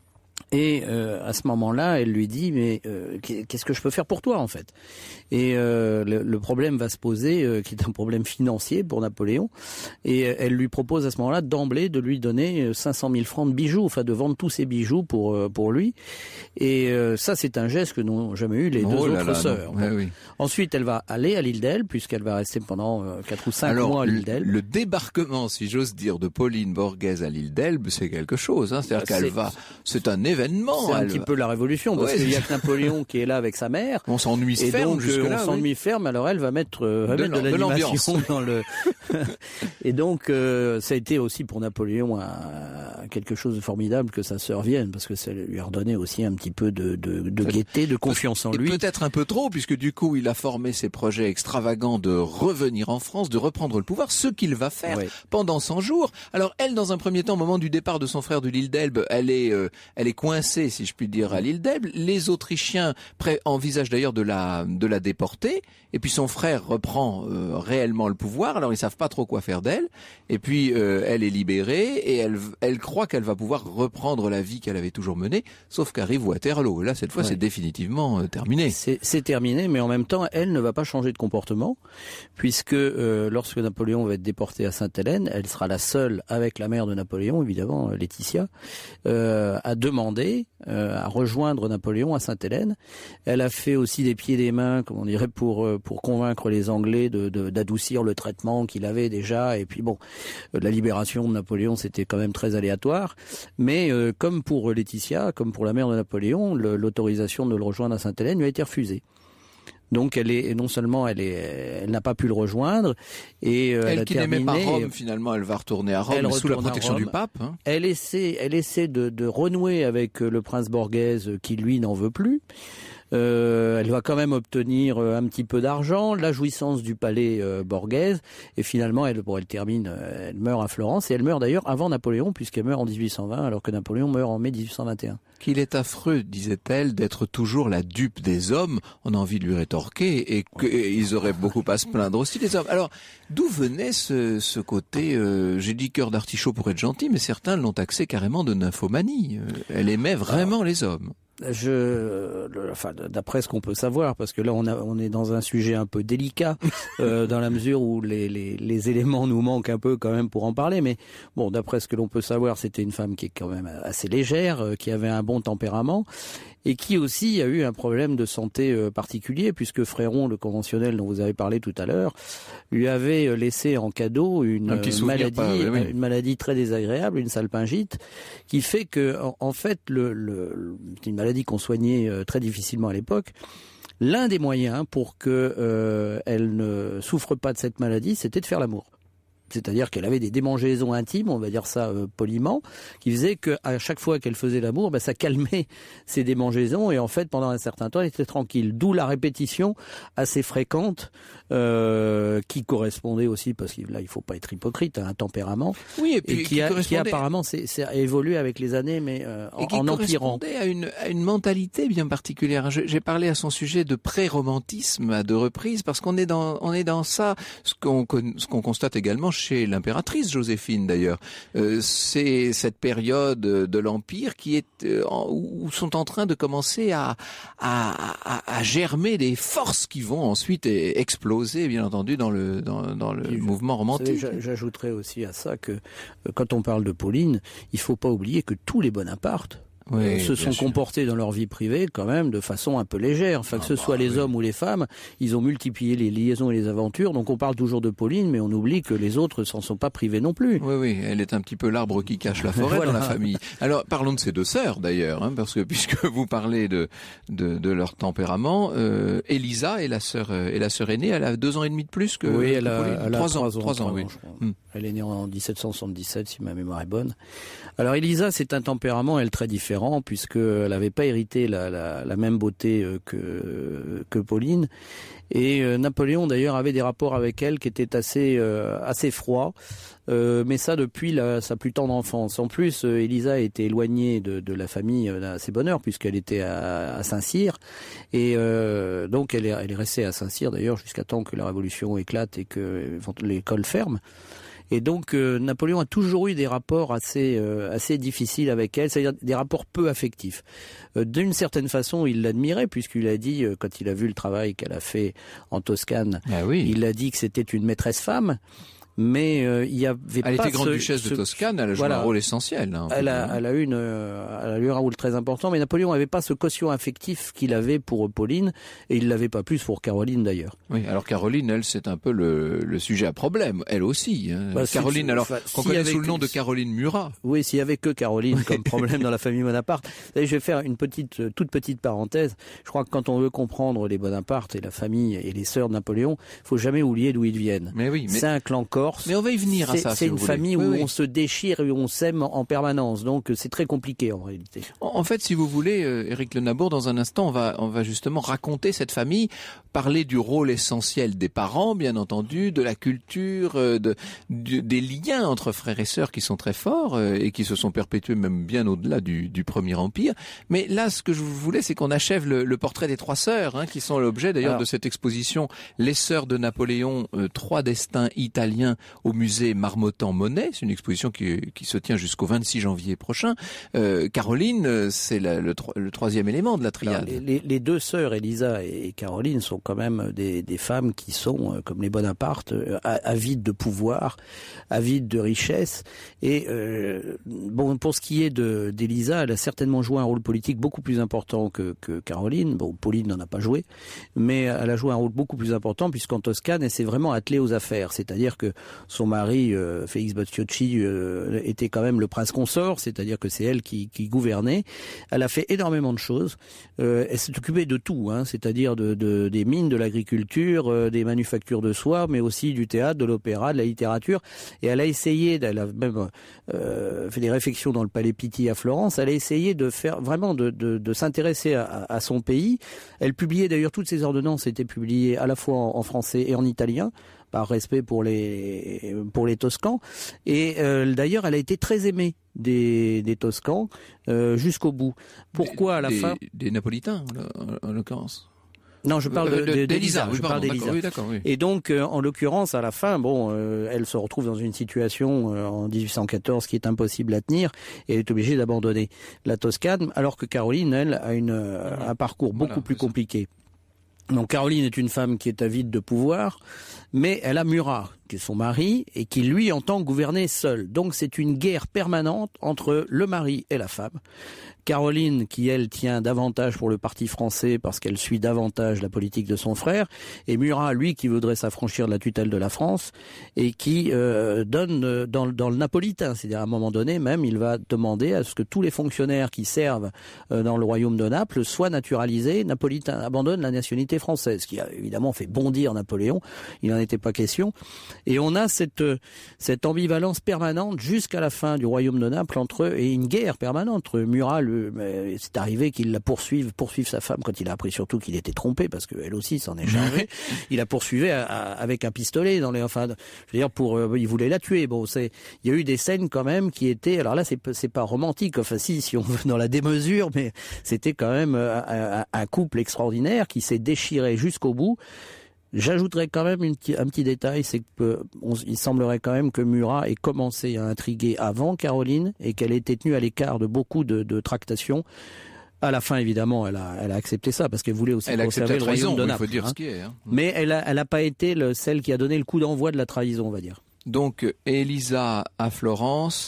Et à ce moment-là, elle lui dit mais qu'est-ce que je peux faire pour toi en fait? Et le problème va se poser, qui est un problème financier pour Napoléon. Et elle lui propose à ce moment-là d'emblée de lui donner 500 000 francs de bijoux, enfin de vendre tous ses bijoux pour lui. Et ça, c'est un geste que n'ont jamais eu les deux autres sœurs. Ouais, oui. Ensuite, elle va aller à l'île d'Elbe, puisqu'elle va rester pendant 4 ou 5 mois à l'île d'Elbe. Le débarquement, si j'ose dire, de Pauline Borghese à l'île d'Elbe, c'est quelque chose. Hein. C'est-à-dire qu'elle va... C'est un événement. C'est un petit peu la révolution, parce qu'il y a que Napoléon qui est là avec sa mère. On s'ennuie ferme jusque-là. On s'ennuie ferme, alors elle va mettre de l'animation dans le... Et donc, ça a été aussi pour Napoléon quelque chose de formidable que sa sœur vienne, parce que ça lui a redonné aussi un petit peu de gaieté, de confiance en lui. Peut-être un peu trop, puisque du coup, il a formé ses projets extravagants de revenir en France, de reprendre le pouvoir, ce qu'il va faire pendant 100 jours. Alors elle, dans un premier temps, au moment du départ de son frère de l'île d'Elbe, elle est coincée, si je puis dire, à l'île d'Elbe. Les Autrichiens envisagent d'ailleurs de la déporter. Et puis son frère reprend réellement le pouvoir. Alors ils savent pas trop quoi faire d'elle. Et puis elle est libérée et elle croit qu'elle va pouvoir reprendre la vie qu'elle avait toujours menée. Sauf qu'arrive Waterloo. Et là, cette fois, c'est définitivement terminé. C'est terminé, mais en même temps, elle ne va pas changer de comportement, puisque lorsque Napoléon va être déporté à Sainte-Hélène, elle sera la seule, avec la mère de Napoléon, évidemment, Laetitia, à demander à rejoindre Napoléon à Sainte-Hélène. Elle a fait aussi des pieds et des mains, comme on dirait, pour convaincre les Anglais d'adoucir le traitement qu'il avait déjà. Et puis bon, la libération de Napoléon, c'était quand même très aléatoire. Mais comme pour Laetitia, comme pour la mère de Napoléon, l'autorisation de le rejoindre à Sainte-Hélène lui a été refusée. Donc non seulement elle n'a pas pu le rejoindre, et elle a qui terminé, n'aimait pas Rome, finalement, elle va retourner à Rome, sous la protection du pape. Hein. Elle essaie de renouer avec le prince Borghese, qui lui n'en veut plus. Elle va quand même obtenir un petit peu d'argent, la jouissance du palais Borghese, et finalement elle termine, elle meurt à Florence, et elle meurt d'ailleurs avant Napoléon, puisqu'elle meurt en 1820, alors que Napoléon meurt en mai 1821. Qu'il est affreux, disait-elle, d'être toujours la dupe des hommes. On a envie de lui rétorquer, et qu'ils auraient beaucoup à se plaindre aussi, les hommes. Alors, d'où venait ce côté, j'ai dit cœur d'artichaut pour être gentil, mais certains l'ont taxé carrément de nymphomanie. Elle aimait vraiment les hommes. D'après ce qu'on peut savoir, parce que là on est dans un sujet un peu délicat, dans la mesure où les éléments nous manquent un peu quand même pour en parler, mais bon, d'après ce que l'on peut savoir, c'était une femme qui est quand même assez légère, qui avait un bon tempérament, et qui aussi a eu un problème de santé particulier, puisque Fréron, le conventionnel dont vous avez parlé tout à l'heure, lui avait laissé en cadeau une maladie très désagréable, une salpingite, qui fait que en fait c'est une maladie qu'on soignait très difficilement à l'époque. L'un des moyens pour que elle ne souffre pas de cette maladie, c'était de faire l'amour. C'est-à-dire qu'elle avait des démangeaisons intimes, on va dire ça poliment, qui faisaient qu'à chaque fois qu'elle faisait l'amour, ça calmait ses démangeaisons, et en fait pendant un certain temps elle était tranquille. D'où la répétition assez fréquente qui correspondait aussi, parce que là il faut pas être hypocrite, à un tempérament, oui, et puis qui apparemment s'est évolué avec les années, mais en empirant. Correspondait à une mentalité bien particulière. J'ai parlé à son sujet de pré-romantisme à deux reprises, parce qu'on est dans ça, ce qu'on constate également chez l'impératrice Joséphine d'ailleurs. C'est cette période de l'Empire qui est où sont en train de commencer à germer des forces qui vont ensuite exploser, bien entendu, dans le mouvement romantique. J'ajouterais aussi à ça que quand on parle de Pauline, il faut pas oublier que tous les Bonaparte se sont comportés dans leur vie privée quand même de façon un peu légère. Enfin, que ce soit les hommes ou les femmes, ils ont multiplié les liaisons et les aventures. Donc on parle toujours de Pauline, mais on oublie que les autres s'en sont pas privés non plus. Oui, elle est un petit peu l'arbre qui cache la forêt dans la famille. Alors parlons de ces deux sœurs d'ailleurs, parce que puisque vous parlez de leur tempérament, Elisa est la sœur aînée. Elle a 2 ans et demi de plus que Pauline. Elle a 3 ans, oui. Elle est née en 1777, si ma mémoire est bonne. Alors Elisa, c'est un tempérament, elle, très différent, puisqu'elle n'avait pas hérité la même beauté que Pauline. Et Napoléon, d'ailleurs, avait des rapports avec elle qui étaient assez froids. Mais ça depuis sa plus tendre enfance. En plus, Elisa a été éloignée de la famille à ses bonheurs, puisqu'elle était à Saint-Cyr. Et donc elle est restée à Saint-Cyr, d'ailleurs, jusqu'à temps que la Révolution éclate et que l'école ferme. Et donc Napoléon a toujours eu des rapports assez difficiles avec elle, c'est-à-dire des rapports peu affectifs. D'une certaine façon, il l'admirait, puisqu'il a dit, quand il a vu le travail qu'elle a fait en Toscane, il a dit que c'était une maîtresse femme. Mais il y avait elle était grande-duchesse de Toscane, elle a joué un rôle essentiel. Elle a eu un rôle très important, mais Napoléon n'avait pas ce quotient affectif qu'il avait pour Pauline, et il l'avait pas plus pour Caroline d'ailleurs. Oui, alors Caroline, elle, c'est un peu le sujet à problème, elle aussi. Caroline, qu'on connaît sous le nom de Caroline Murat. Oui, s'il y avait que Caroline comme problème dans la famille Bonaparte. Je vais faire une toute petite parenthèse. Je crois que quand on veut comprendre les Bonaparte et la famille et les sœurs de Napoléon, il faut jamais oublier d'où ils viennent. C'est un clan corse. Mais on va y venir à ça. C'est une famille où on se déchire et où on s'aime en permanence. Donc c'est très compliqué en réalité. En fait, si vous voulez, Éric Le Nabour, dans un instant, on va justement raconter cette famille, parler du rôle essentiel des parents, bien entendu, de la culture, des liens entre frères et sœurs qui sont très forts et qui se sont perpétués même bien au-delà du Premier Empire. Mais là, ce que je voulais, c'est qu'on achève le portrait des 3 sœurs, qui sont l'objet d'ailleurs de cette exposition Les Sœurs de Napoléon, 3 destins italiens au musée Marmottan-Monet. C'est une exposition qui se tient jusqu'au 26 janvier prochain. Caroline, c'est le 3e élément de la triade. Alors, les 2 sœurs, Elisa et Caroline, sont quand même des femmes qui sont, comme les Bonaparte, avides de pouvoir, avides de richesse. Et pour ce qui est d'Elisa, elle a certainement joué un rôle politique beaucoup plus important que Caroline. Bon, Pauline n'en a pas joué, mais elle a joué un rôle beaucoup plus important, puisqu'en Toscane, elle s'est vraiment attelée aux affaires. C'est-à-dire que son mari, Félix Bocciocchi, était quand même le prince consort, c'est-à-dire que c'est elle qui gouvernait. Elle a fait énormément de choses. Elle s'est occupée de tout, c'est-à-dire des mines, de l'agriculture, des manufactures de soie, mais aussi du théâtre, de l'opéra, de la littérature. Et elle a essayé, elle a même fait des réflexions dans le Palais Pitti à Florence, elle a essayé de faire vraiment de s'intéresser à son pays. Elle publiait d'ailleurs toutes ses ordonnances étaient publiées à la fois en français et en italien, par respect pour les Toscans. Et d'ailleurs, elle a été très aimée des Toscans jusqu'au bout. Pourquoi à la fin des Napolitains, en l'occurrence? Non, je parle d'Elisa. Je parle d'Elisa. Oui, d'accord, oui. Et donc, en l'occurrence, à la fin, elle se retrouve dans une situation en 1814 qui est impossible à tenir et elle est obligée d'abandonner la Toscane, alors que Caroline, elle, a un parcours beaucoup plus compliqué. Donc Caroline est une femme qui est avide de pouvoir, mais elle a Murat, qui est son mari, et qui lui entend gouverner seul. Donc c'est une guerre permanente entre le mari et la femme. Caroline, qui elle tient davantage pour le parti français parce qu'elle suit davantage la politique de son frère, et Murat, lui, qui voudrait s'affranchir de la tutelle de la France et qui donne dans le napolitain. C'est-à-dire à un moment donné, même, il va demander à ce que tous les fonctionnaires qui servent dans le royaume de Naples soient naturalisés napolitains, abandonnent la nationalité française, ce qui a évidemment fait bondir Napoléon. Il n'en était pas question. Et on a cette ambivalence permanente jusqu'à la fin du royaume de Naples et une guerre permanente entre Murat, c'est arrivé qu'il la poursuive sa femme quand il a appris surtout qu'il était trompé, parce qu'elle aussi s'en est chargée. Il la poursuivait avec un pistolet je veux dire il voulait la tuer. Il y a eu des scènes quand même qui étaient, alors là c'est pas romantique, si on veut dans la démesure, mais c'était quand même un couple extraordinaire qui s'est déchiré jusqu'au bout. J'ajouterais quand même un petit détail, c'est qu'il semblerait quand même que Murat ait commencé à intriguer avant Caroline et qu'elle ait été tenue à l'écart de beaucoup de tractations. À la fin, évidemment, elle a accepté ça parce qu'elle voulait aussi conserver le royaume de Naples. Il faut dire ce qui est. Mais elle a pas été celle qui a donné le coup d'envoi de la trahison, on va dire. Donc Elisa à Florence,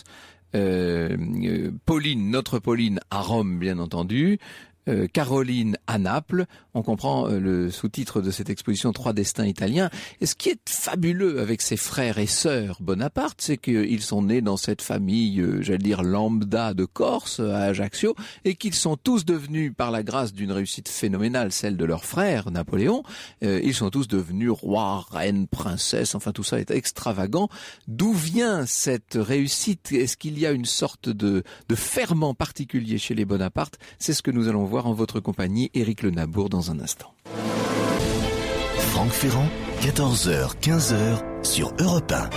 Pauline, notre Pauline à Rome, bien entendu. Caroline à Naples. On comprend le sous-titre de cette exposition, 3 destins italiens. Et ce qui est fabuleux avec ses frères et sœurs Bonaparte, c'est qu'ils sont nés dans cette famille, j'allais dire lambda de Corse, à Ajaccio, et qu'ils sont tous devenus, par la grâce d'une réussite phénoménale, celle de leur frère Napoléon, ils sont tous devenus rois, reines, princesses, enfin tout ça est extravagant. D'où vient cette réussite? Est-ce qu'il y a une sorte de ferment particulier chez les Bonaparte? C'est ce que nous allons voir en votre compagnie, Éric Le Nabour, dans un instant. Franck Ferrand, 14h, 15h, sur Europe 1.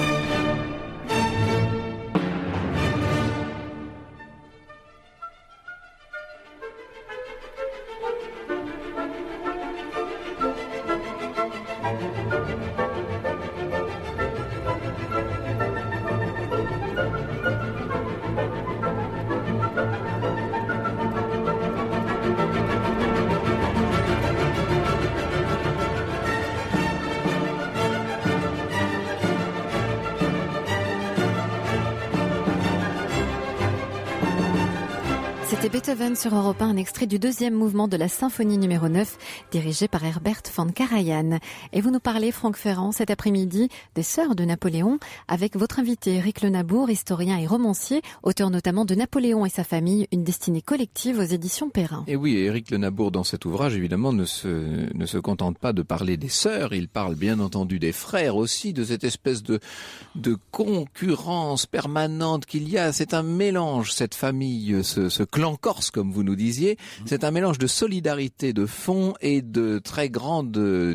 C'était Beethoven sur Europe 1, un extrait du 2e mouvement de la symphonie numéro 9, dirigée par Herbert von Karajan. Et vous nous parlez, Franck Ferrand, cet après-midi, des sœurs de Napoléon, avec votre invité Éric Le Nabour, historien et romancier, auteur notamment de Napoléon et sa famille, une destinée collective aux éditions Perrin. Et oui, Éric Le Nabour, dans cet ouvrage, évidemment, ne se contente pas de parler des sœurs, il parle bien entendu des frères aussi, de cette espèce de concurrence permanente qu'il y a. C'est un mélange, cette famille, ce clan corse, comme vous nous disiez, c'est un mélange de solidarité de fond et de très grande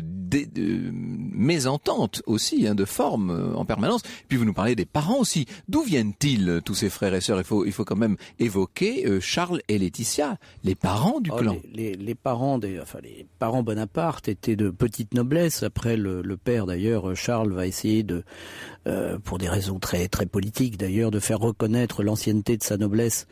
mésentente aussi, de forme en permanence. Puis vous nous parlez des parents aussi. D'où viennent-ils, tous ces frères et sœurs? Il faut quand même évoquer Charles et Laetitia, les parents du clan. Les parents les parents Bonaparte étaient de petite noblesse. Après, le père d'ailleurs, Charles, va essayer pour des raisons très très politiques d'ailleurs, de faire reconnaître l'ancienneté de sa noblesse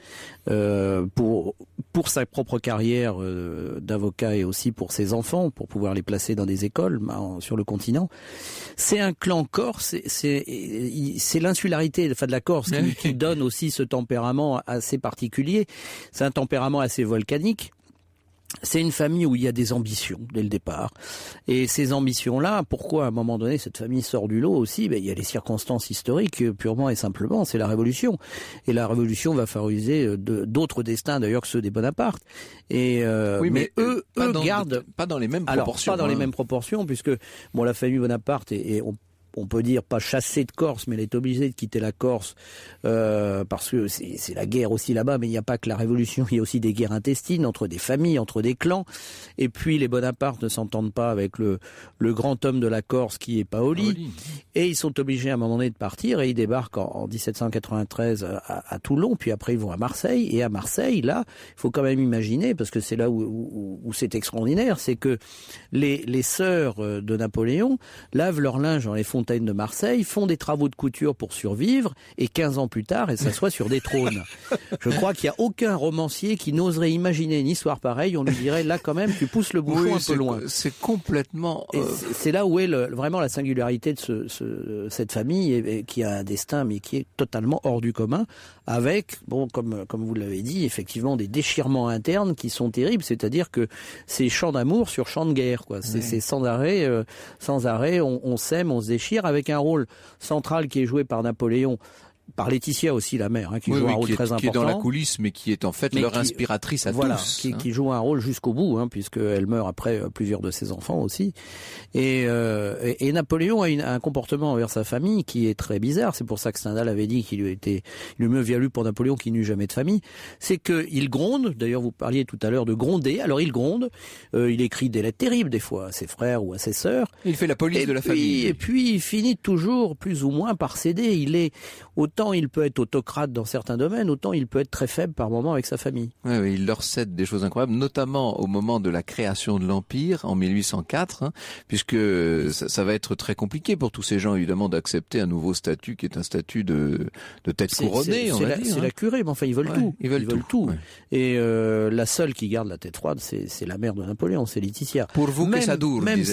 pour sa propre carrière d'avocat et aussi pour ses enfants, pour pouvoir les placer dans des écoles sur le continent. C'est un clan corse, c'est l'insularité de la Corse qui donne aussi ce tempérament assez particulier. C'est un tempérament assez volcanique. C'est une famille où il y a des ambitions dès le départ. Et ces ambitions-là, pourquoi à un moment donné cette famille sort du lot aussi? Il y a les circonstances historiques purement et simplement, c'est la Révolution. Et la Révolution va favoriser d'autres destins d'ailleurs que ceux des Bonaparte. Et oui, mais eux gardent pas dans les mêmes proportions. Alors pas dans les mêmes proportions, puisque bon, la famille Bonaparte on peut dire pas chassée de Corse, mais elle est obligée de quitter la Corse parce que c'est la guerre aussi là-bas, mais il n'y a pas que la Révolution, il y a aussi des guerres intestines entre des familles, entre des clans. Et puis les Bonaparte ne s'entendent pas avec le grand homme de la Corse qui est Paoli. Et ils sont obligés à un moment donné de partir et ils débarquent en 1793 à Toulon, puis après ils vont à Marseille. Et à Marseille, là, il faut quand même imaginer, parce que c'est là où c'est extraordinaire, c'est que les sœurs de Napoléon lavent leur linge dans les fontaines de Marseille, font des travaux de couture pour survivre, et 15 ans plus tard, elles s'assoient sur des trônes. Je crois qu'il n'y a aucun romancier qui n'oserait imaginer une histoire pareille. On lui dirait, là quand même, tu pousses le bouchon un peu loin. C'est complètement... C'est là où est vraiment la singularité de cette famille, qui a un destin, mais qui est totalement hors du commun, avec, bon, comme vous l'avez dit, effectivement, des déchirements internes qui sont terribles, c'est-à-dire que c'est chant d'amour sur chant de guerre, quoi. C'est sans arrêt, on s'aime, on se déchire, avec un rôle central qui est joué par Napoléon, par Laetitia aussi, la mère, qui joue un rôle très important. Qui est dans la coulisse, mais qui est en fait leur inspiratrice à tous. Qui joue un rôle jusqu'au bout, puisqu'elle meurt après plusieurs de ses enfants aussi. Et Napoléon a un comportement envers sa famille qui est très bizarre. C'est pour ça que Stendhal avait dit qu'il lui était le mieux valu pour Napoléon qui n'eut jamais de famille. C'est qu'il gronde. D'ailleurs, vous parliez tout à l'heure de gronder. Alors il gronde. Il écrit des lettres terribles des fois à ses frères ou à ses sœurs. Il fait la police de la famille. Et puis il finit toujours plus ou moins par céder. Autant il peut être autocrate dans certains domaines, autant il peut être très faible par moments avec sa famille. Oui, il leur cède des choses incroyables, notamment au moment de la création de l'Empire en 1804, puisque ça va être très compliqué pour tous ces gens évidemment d'accepter un nouveau statut qui est un statut de tête couronnée. C'est la curée, mais enfin ils veulent tout. Ils veulent tout. Ouais. Et la seule qui garde la tête froide, c'est la mère de Napoléon, c'est Laetitia. Pour vous que ça dure, même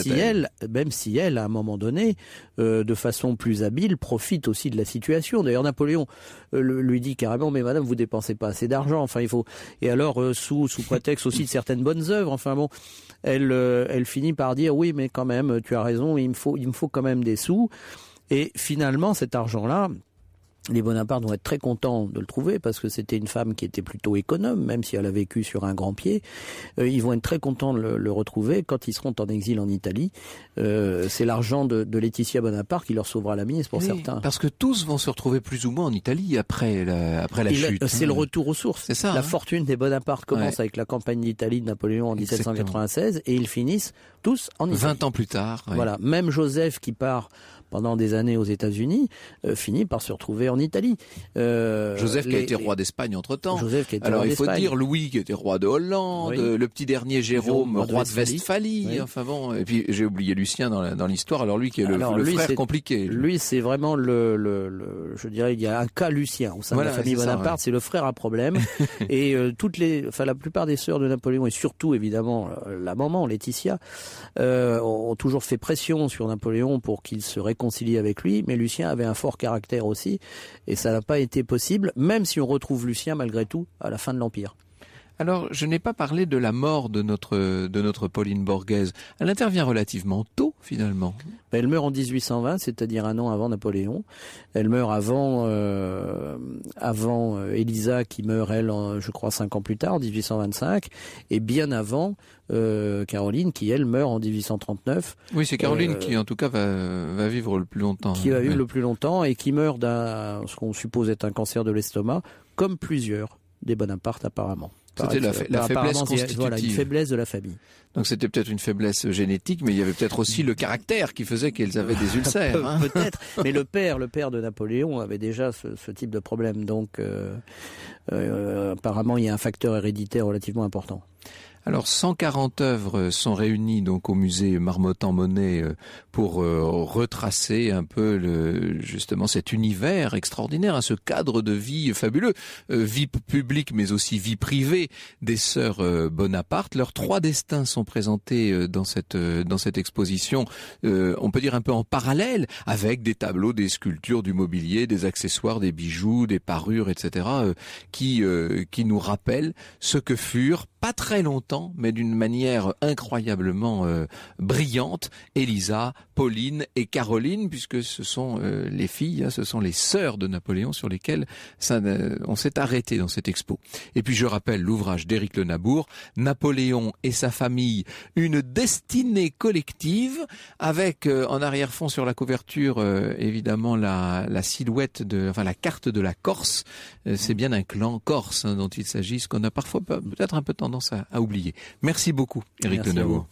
si elle, à un moment donné, de façon plus habile, profite aussi de la situation. D'ailleurs, Napoléon lui dit carrément, mais madame, vous dépensez pas assez d'argent. Enfin, il faut. Et alors, sous prétexte aussi de certaines bonnes œuvres. Enfin bon, elle finit par dire, oui, mais quand même, tu as raison, il me faut quand même des sous. Et finalement, cet argent-là, les Bonaparte vont être très contents de le trouver parce que c'était une femme qui était plutôt économe, même si elle a vécu sur un grand pied. Ils vont être très contents de le retrouver quand ils seront en exil en Italie. C'est l'argent de Laetitia Bonaparte qui leur sauvera la mise pour certains. Parce que tous vont se retrouver plus ou moins en Italie après la chute. C'est le retour aux sources. C'est ça. La fortune des Bonaparte commence avec la campagne d'Italie de Napoléon en 1796 et ils finissent tous en Italie. 20 ans plus tard. Ouais. Voilà. Même Joseph qui part pendant des années aux États-Unis, finit par se retrouver en Italie. Joseph qui a été roi d'Espagne entre-temps. Alors il faut dire Louis qui était roi de Hollande, le petit dernier Jérôme roi de Westphalie. Oui. Enfin bon, et puis j'ai oublié Lucien dans l'histoire. Alors lui qui est le frère compliqué. Lui c'est vraiment je dirais il y a un cas Lucien au sein de la famille Bonaparte, c'est le frère à problème. Et la plupart des sœurs de Napoléon et surtout évidemment la maman Laetitia ont toujours fait pression sur Napoléon pour qu'il se réconcilie avec lui, mais Lucien avait un fort caractère aussi, et ça n'a pas été possible, même si on retrouve Lucien malgré tout à la fin de l'Empire. Alors, je n'ai pas parlé de la mort de notre Pauline Borghese. Elle intervient relativement tôt, finalement. Elle meurt en 1820, c'est-à-dire un an avant Napoléon. Elle meurt avant Élisa, qui meurt, elle, je crois, 5 ans plus tard, en 1825, et bien avant Caroline, qui, elle, meurt en 1839. Oui, c'est Caroline qui, en tout cas, va vivre le plus longtemps. Qui va vivre le plus longtemps, et qui meurt ce qu'on suppose être un cancer de l'estomac, comme plusieurs des Bonaparte, apparemment. C'était la faiblesse constitutive. Voilà, une faiblesse de la famille. Donc c'était peut-être une faiblesse génétique, mais il y avait peut-être aussi le caractère qui faisait qu'elles avaient des ulcères. Peut-être, mais le père de Napoléon avait déjà ce type de problème. Donc apparemment il y a un facteur héréditaire relativement important. Alors 140 œuvres sont réunies donc au musée Marmottan-Monet pour retracer un peu justement cet univers extraordinaire, ce cadre de vie fabuleux, vie publique mais aussi vie privée des sœurs Bonaparte. Leurs 3 destins sont présentés dans cette exposition, on peut dire un peu en parallèle, avec des tableaux, des sculptures, du mobilier, des accessoires, des bijoux, des parures, etc. qui nous rappellent ce que furent pas très longtemps temps, mais d'une manière incroyablement brillante. Elisa, Pauline et Caroline, puisque ce sont les filles, ce sont les sœurs de Napoléon sur lesquelles on s'est arrêté dans cette expo. Et puis je rappelle l'ouvrage d'Éric Le Nabour, Napoléon et sa famille, une destinée collective, avec en arrière-fond sur la couverture évidemment la silhouette la carte de la Corse. C'est bien un clan corse dont il s'agit, ce qu'on a parfois peut-être un peu tendance à oublier. Merci beaucoup Éric Le Nabour.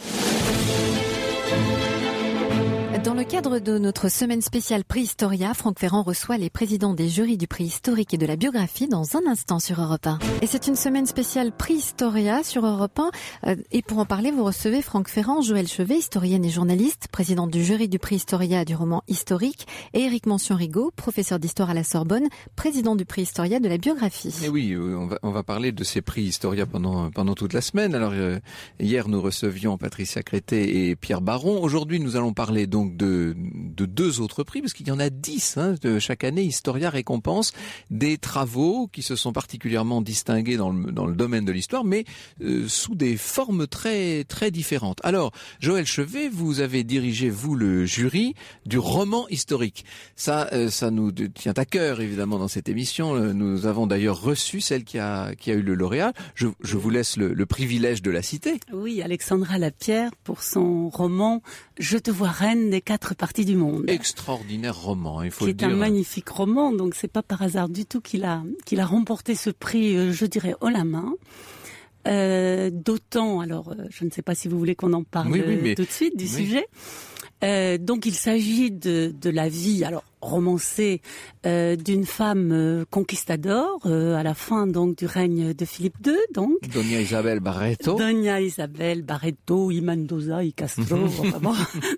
Dans le cadre de notre semaine spéciale Prix Historia, Franck Ferrand reçoit les présidents des jurys du prix historique et de la biographie dans un instant sur Europe 1. Et c'est une semaine spéciale Prix Historia sur Europe 1. Et pour en parler, vous recevez Franck Ferrand, Joëlle Chevet, historienne et journaliste, présidente du jury du prix Historia du roman historique, et Éric Mention-Rigaud, professeur d'histoire à la Sorbonne, président du prix Historia de la biographie. Et oui, on va parler de ces prix Historia pendant toute la semaine. Alors hier, nous recevions Patricia Crété et Pierre Baron. Aujourd'hui, nous allons parler donc de deux autres prix, parce qu'il y en a 10 chaque année. Historia récompense des travaux qui se sont particulièrement distingués dans le domaine de l'histoire, mais sous des formes très très différentes. Alors, Joëlle Chevet, vous avez dirigé, vous, le jury du roman historique. Ça nous tient à cœur, évidemment, dans cette émission. Nous avons d'ailleurs reçu celle qui a eu le lauréat. Je vous laisse le privilège de la citer. Oui, Alexandra Lapierre, pour son roman « Je te vois reine des 4 parties du monde ». Extraordinaire roman, il faut le dire. C'est un magnifique roman, donc c'est pas par hasard du tout qu'il a remporté ce prix, je dirais, haut la main. D'autant, alors je ne sais pas si vous voulez qu'on en parle tout de suite du sujet. Donc il s'agit de la vie, alors romancée, d'une femme conquistador à la fin donc du règne de Philippe II, donc. Doña Isabel Barreto. Doña Isabel Barreto, y Mendoza, y Castro, bon.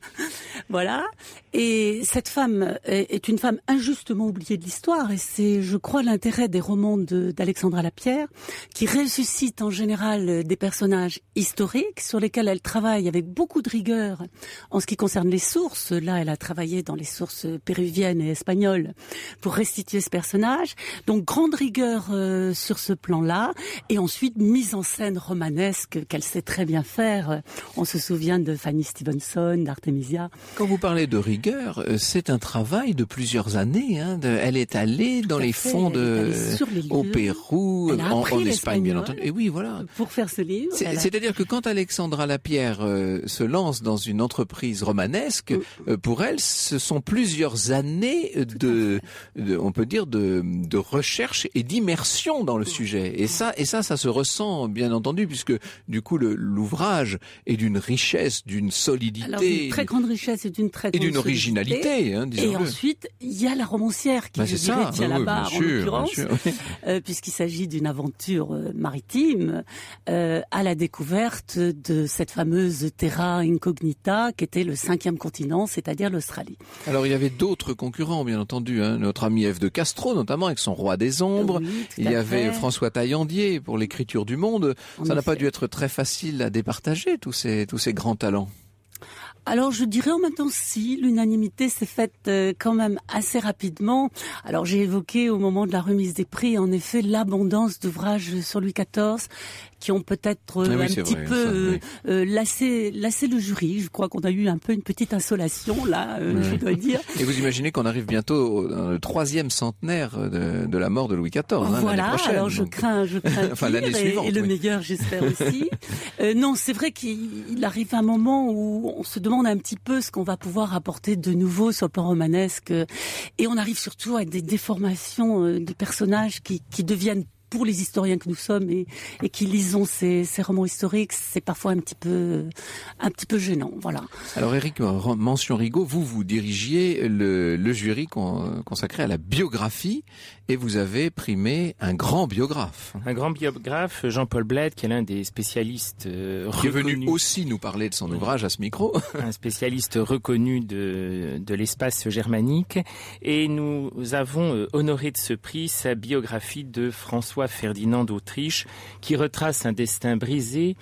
Voilà. Et cette femme est une femme injustement oubliée de l'histoire, et c'est, je crois, l'intérêt des romans d'Alexandra Lapierre, qui ressuscite en général des personnages historiques sur lesquels elle travaille avec beaucoup de rigueur en ce qui concerne les sources. Là, elle a travaillé dans les sources péruviennes et espagnoles pour restituer ce personnage. Donc, grande rigueur sur ce plan-là, et ensuite mise en scène romanesque qu'elle sait très bien faire. On se souvient de Fanny Stevenson, d'Artemisia. Quand vous parlez de rigueur, c'est un travail de plusieurs années. Elle est allée dans les fonds au Pérou, en Espagne, bien entendu. Et oui, voilà. Pour faire ce livre. C'est-à-dire que quand Alexandra Lapierre se lance dans une entreprise romanesque, pour elle, ce sont plusieurs années on peut dire, de recherche et d'immersion dans le sujet. Et ça se ressent, bien entendu, puisque du coup, l'ouvrage est d'une richesse, d'une solidité. Alors, d'une très grande richesse et d'une très grande originalité, disons-le. Et ensuite, il y a la romancière qui, je dirais, tient la barre, en l'occurrence, puisqu'il s'agit d'une aventure maritime à la découverte de cette fameuse terra incognita qui était le 5e continent, c'est-à-dire l'Australie. Alors, il y avait d'autres concurrents, bien entendu, notre ami F. de Castro, notamment, avec son Roi des Ombres. Il y avait François Taillandier pour l'écriture du monde. Ça n'a pas dû être très facile à départager, tous ces grands talents. Alors je dirais en même temps si l'unanimité s'est faite quand même assez rapidement. Alors j'ai évoqué au moment de la remise des prix en effet l'abondance d'ouvrages sur Louis XIV qui ont peut-être lassé le jury. Je crois qu'on a eu un peu une petite insolation là, je dois dire. Et vous imaginez qu'on arrive bientôt dans le 3e centenaire de la mort de Louis XIV, voilà, l'année prochaine. Alors je crains enfin, l'année suivante, et le meilleur j'espère aussi. Non, c'est vrai qu'il arrive un moment où on se demande un petit peu ce qu'on va pouvoir apporter de nouveau sur le plan romanesque, et on arrive surtout à des déformations de personnages qui deviennent, pour les historiens que nous sommes et qui lisons ces romans historiques, c'est parfois un petit peu gênant, voilà. Alors Éric Mention-Rigaud, vous dirigiez le jury consacré à la biographie, et vous avez primé un grand biographe. Un grand biographe, Jean-Paul Bled, qui est l'un des spécialistes reconnus. Qui est venu aussi nous parler de son ouvrage à ce micro. Un spécialiste reconnu de l'espace germanique. Et nous avons honoré de ce prix sa biographie de François François Ferdinand d'Autriche, qui retrace un destin brisé,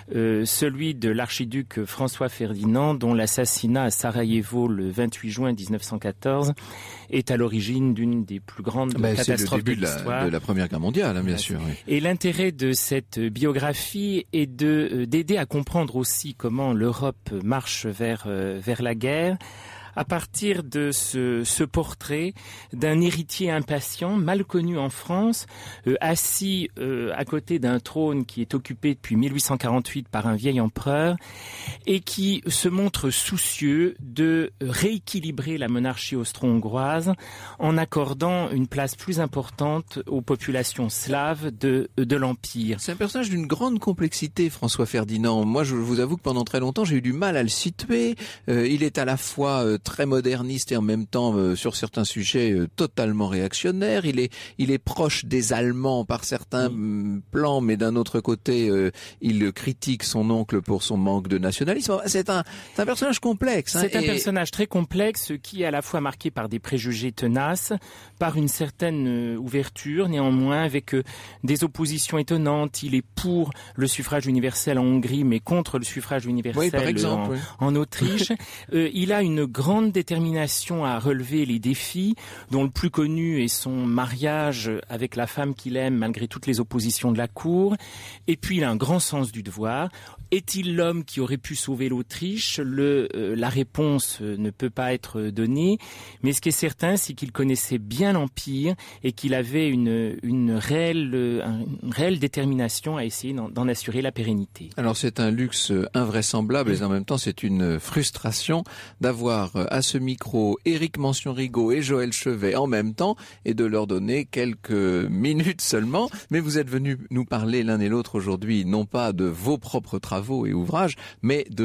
celui de l'archiduc François Ferdinand, dont l'assassinat à Sarajevo le 28 juin 1914 est à l'origine d'une des plus grandes catastrophes de l'histoire. C'est le début de la Première Guerre mondiale, bien sûr. Oui. Et l'intérêt de cette biographie est d'aider à comprendre aussi comment l'Europe marche vers la guerre, à partir de ce portrait d'un héritier impatient, mal connu en France, assis à côté d'un trône qui est occupé depuis 1848 par un vieil empereur et qui se montre soucieux de rééquilibrer la monarchie austro-hongroise en accordant une place plus importante aux populations slaves de l'Empire. C'est un personnage d'une grande complexité, François Ferdinand. Moi, je vous avoue que pendant très longtemps, j'ai eu du mal à le situer. Il est à la fois très moderniste et en même temps sur certains sujets totalement réactionnaire. Il est proche des Allemands par certains plans, mais d'un autre côté, il critique son oncle pour son manque de nationalisme. C'est un personnage complexe. C'est un personnage très complexe qui est à la fois marqué par des préjugés tenaces, par une certaine ouverture, néanmoins avec des oppositions étonnantes. Il est pour le suffrage universel en Hongrie, mais contre le suffrage universel par exemple, en Autriche. Il a une grande détermination à relever les défis, dont le plus connu est son mariage avec la femme qu'il aime malgré toutes les oppositions de la cour. Et puis il a un grand sens du devoir. Est-il l'homme qui aurait pu sauver l'Autriche ? La réponse ne peut pas être donnée, mais ce qui est certain, c'est qu'il connaissait bien l'Empire et qu'il avait une réelle détermination à essayer d'en assurer la pérennité. Alors c'est un luxe invraisemblable et en même temps c'est une frustration d'avoir à ce micro Éric Mansion-Rigaud et Joël Chevet en même temps et de leur donner quelques minutes seulement. Mais vous êtes venus nous parler l'un et l'autre aujourd'hui, non pas de vos propres travaux et ouvrages, mais de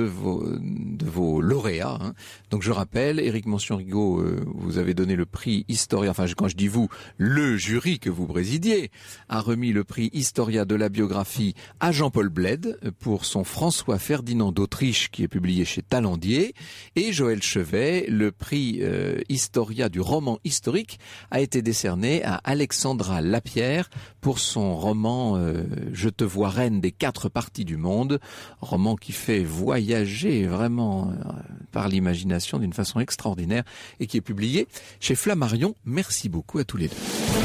vos lauréats. Donc je rappelle, Éric Mansion-Rigaud, vous avez donné le prix Historia, enfin quand je dis vous, le jury que vous présidiez, a remis le prix Historia de la biographie à Jean-Paul Bled pour son François Ferdinand d'Autriche qui est publié chez Talandier, et Joël Chevet, le prix Historia du roman historique a été décerné à Alexandra Lapierre pour son roman Je te vois reine des 4 parties du monde, roman qui fait voyager vraiment par l'imagination d'une façon extraordinaire et qui est publié chez Flammarion. Merci beaucoup à tous les deux.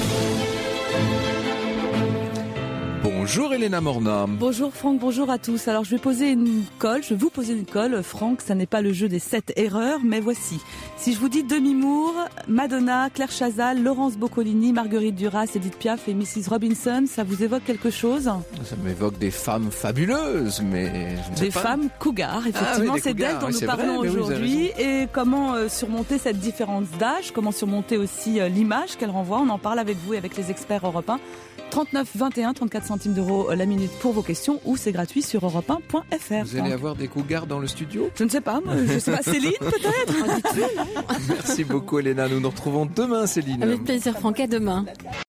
Bonjour Elena Morna. Bonjour Franck, bonjour à tous. Alors je vais vous poser une colle. Franck, ça n'est pas le jeu des 7 erreurs, mais voici. Si je vous dis Demi Moore, Madonna, Claire Chazal, Laurence Boccolini, Marguerite Duras, Edith Piaf et Mrs. Robinson, ça vous évoque quelque chose ? Ça m'évoque des femmes fabuleuses, mais je ne sais pas. Des femmes cougars, effectivement, oui, c'est d'elles dont nous parlons aujourd'hui. Et comment surmonter cette différence d'âge, comment surmonter aussi l'image qu'elle renvoie. On en parle avec vous et avec les experts européens. 39 21 34 centimes d'euros la minute pour vos questions ou c'est gratuit sur europe1.fr. Vous allez avoir des cougars dans le studio ? Je ne sais pas, je sais pas. Céline peut-être. Merci beaucoup Elena, nous nous retrouvons demain Céline. Avec plaisir Franck, à demain.